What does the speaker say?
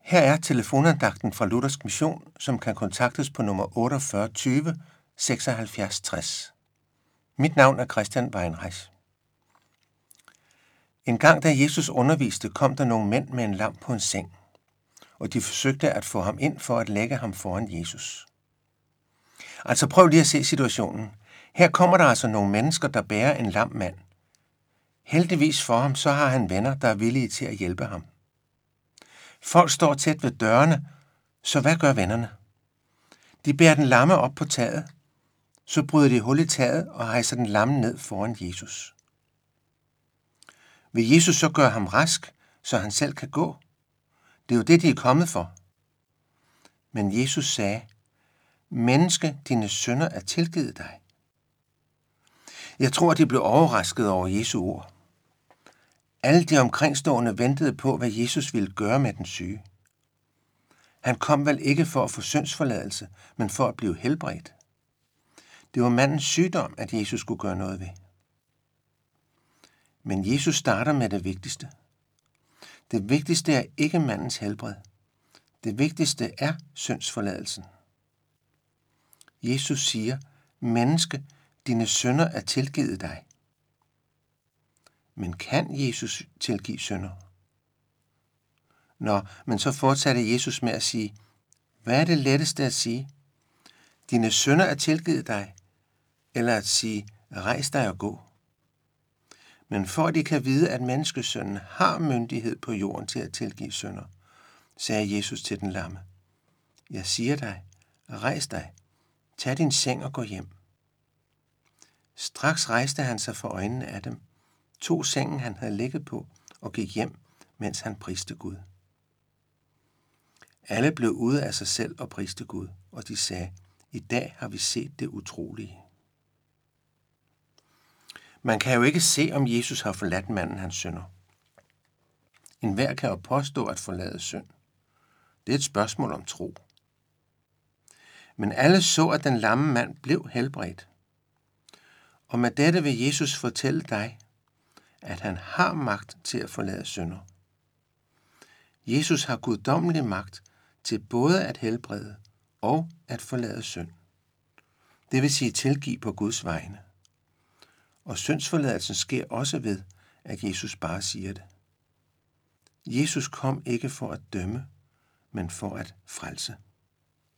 Her er telefonandagten fra Luthersk Mission, som kan kontaktes på nummer 48 20 76 60. Mit navn er Christian Weinreich. En gang da Jesus underviste, kom der nogle mænd med en lam på en seng, og de forsøgte at få ham ind for at lægge ham foran Jesus. Altså prøv lige at se situationen. Her kommer der altså nogle mennesker, der bærer en lam mand. Heldigvis for ham, så har han venner, der er villige til at hjælpe ham. Folk står tæt ved dørene, så hvad gør vennerne? De bærer den lamme op på taget, så bryder de hul i taget og hejser den lamme ned foran Jesus. Vil Jesus så gøre ham rask, så han selv kan gå? Det er jo det, de er kommet for. Men Jesus sagde, menneske, dine synder er tilgivet dig. Jeg tror, de blev overrasket over Jesu ord. Alle de omkringstående ventede på, hvad Jesus ville gøre med den syge. Han kom vel ikke for at få syndsforladelse, men for at blive helbredt. Det var mandens sygdom, at Jesus skulle gøre noget ved. Men Jesus starter med det vigtigste. Det vigtigste er ikke mandens helbred. Det vigtigste er syndsforladelsen. Jesus siger, menneske, dine synder er tilgivet dig. Men kan Jesus tilgive synder? Men så fortsatte Jesus med at sige, hvad er det letteste at sige? Dine synder er tilgivet dig, eller at sige, rejs dig og gå. Men for at de kan vide, at menneskesønnen har myndighed på jorden til at tilgive synder, sagde Jesus til den lamme, jeg siger dig, rejs dig, tag din seng og gå hjem. Straks rejste han sig for øjnene af dem, tog sengen, han havde ligget på, og gik hjem, mens han priste Gud. Alle blev ude af sig selv og priste Gud, og de sagde, i dag har vi set det utrolige. Man kan jo ikke se, om Jesus har forladt manden hans synder. Enhver kan jo påstå at forlade synd. Det er et spørgsmål om tro. Men alle så, at den lamme mand blev helbredt. Og med dette vil Jesus fortælle dig, at han har magt til at forlade synder. Jesus har guddommelig magt til både at helbrede og at forlade synd. Det vil sige tilgive på Guds vegne. Og syndsforladelsen sker også ved, at Jesus bare siger det. Jesus kom ikke for at dømme, men for at frelse.